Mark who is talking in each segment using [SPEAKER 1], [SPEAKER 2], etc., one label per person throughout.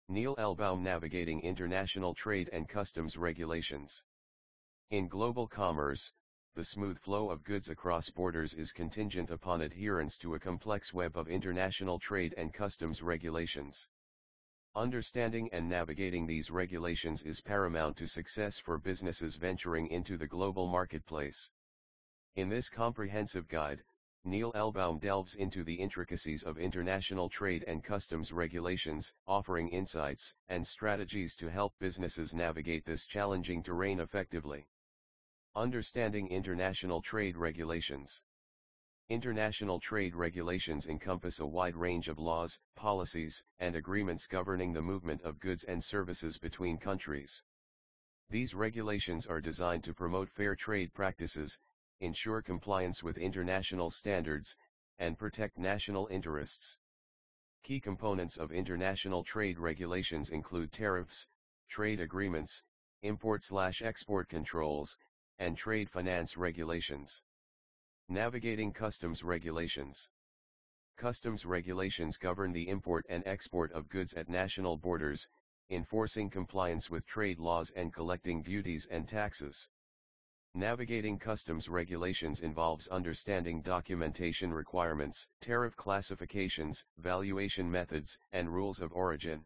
[SPEAKER 1] Neil Elbaum, Navigating International Trade and Customs Regulations. In global commerce, the smooth flow of goods across borders is contingent upon adherence to a complex web of international trade and customs regulations. Understanding and navigating these regulations is paramount to success for businesses venturing into the global marketplace. In this comprehensive guide, Neil Elbaum delves into the intricacies of international trade and customs regulations, offering insights and strategies to help businesses navigate this challenging terrain effectively. Understanding international trade regulations. International trade regulations encompass a wide range of laws, policies, and agreements governing the movement of goods and services between countries. These regulations are designed to promote fair trade practices, ensure compliance with international standards, and protect national interests. Key components of international trade regulations include tariffs, trade agreements, import/export controls, and trade finance regulations. Navigating customs regulations. Customs regulations govern the import and export of goods at national borders, enforcing compliance with trade laws and collecting duties and taxes. Navigating customs regulations involves understanding documentation requirements, tariff classifications, valuation methods, and rules of origin.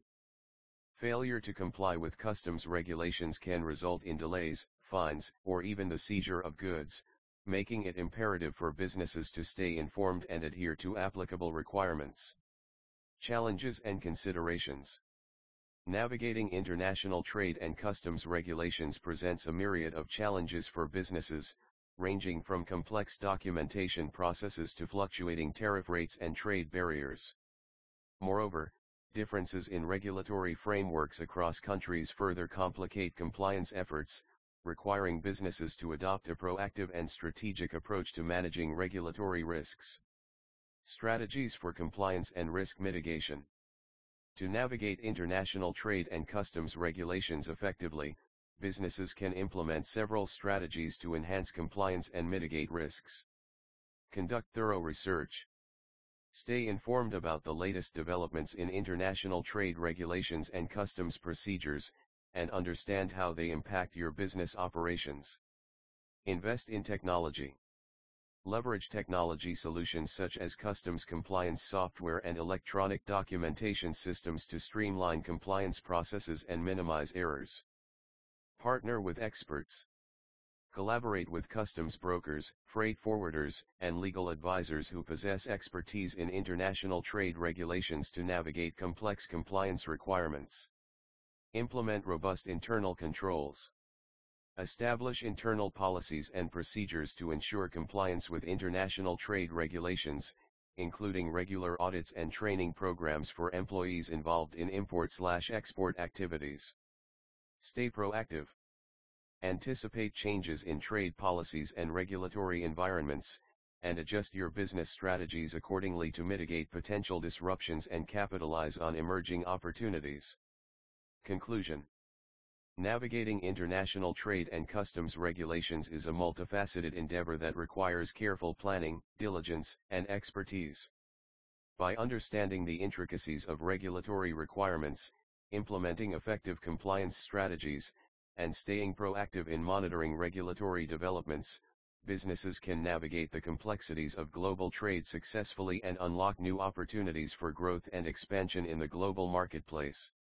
[SPEAKER 1] Failure to comply with customs regulations can result in delays, fines, or even the seizure of goods, making it imperative for businesses to stay informed and adhere to applicable requirements. Challenges and considerations. Navigating international trade and customs regulations presents a myriad of challenges for businesses, ranging from complex documentation processes to fluctuating tariff rates and trade barriers. Moreover, differences in regulatory frameworks across countries further complicate compliance efforts, requiring businesses to adopt a proactive and strategic approach to managing regulatory risks. Strategies for compliance and risk mitigation. To navigate international trade and customs regulations effectively, businesses can implement several strategies to enhance compliance and mitigate risks. Conduct thorough research. Stay informed about the latest developments in international trade regulations and customs procedures, and understand how they impact your business operations. Invest in technology. Leverage technology solutions such as customs compliance software and electronic documentation systems to streamline compliance processes and minimize errors. Partner with experts. Collaborate with customs brokers, freight forwarders, and legal advisors who possess expertise in international trade regulations to navigate complex compliance requirements. Implement robust internal controls. Establish internal policies and procedures to ensure compliance with international trade regulations, including regular audits and training programs for employees involved in import/export activities. Stay proactive. Anticipate changes in trade policies and regulatory environments, and adjust your business strategies accordingly to mitigate potential disruptions and capitalize on emerging opportunities. Conclusion. Navigating international trade and customs regulations is a multifaceted endeavor that requires careful planning, diligence, and expertise. By understanding the intricacies of regulatory requirements, implementing effective compliance strategies, and staying proactive in monitoring regulatory developments, businesses can navigate the complexities of global trade successfully and unlock new opportunities for growth and expansion in the global marketplace.